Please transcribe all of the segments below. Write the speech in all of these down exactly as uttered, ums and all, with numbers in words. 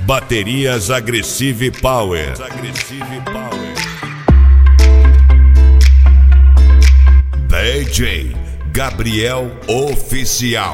Baterias Aggressive Power. Aggressive Power. D J Gabriel Oficial.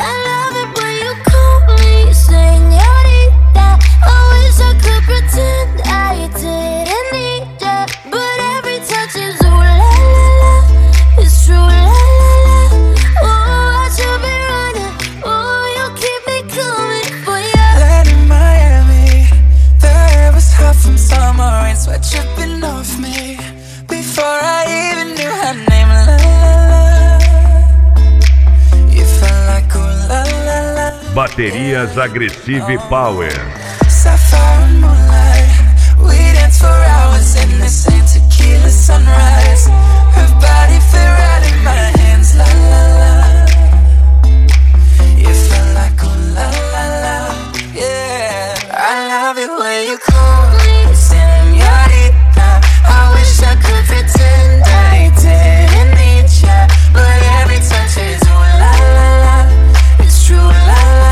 Baterias Aggressive Power. Sapphire moonlight, we dance for hours in the same tequila sunrise. Her body fit right in my hands, la la la. You felt like oh la la la, yeah. I love it when you call me señorita. I wish I could pretend I didn't need ya, but every touch is oh la la la. It's true, la la.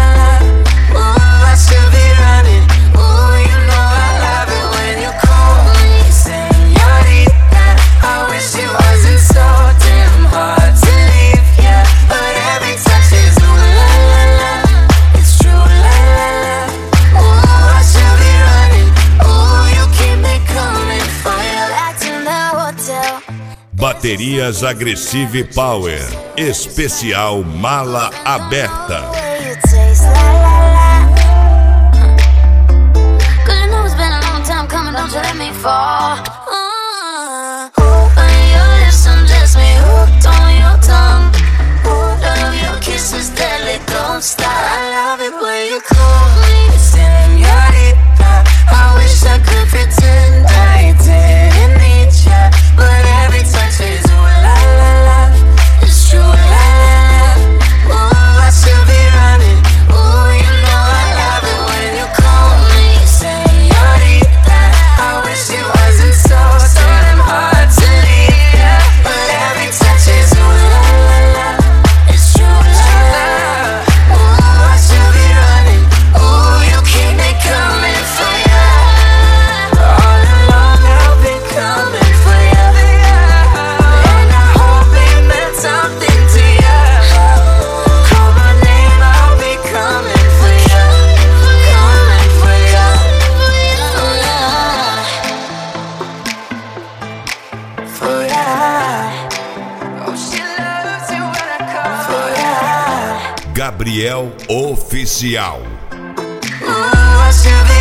Baterias Aggressive Power. Especial Mala Aberta. Gabriel Oficial. Ooh,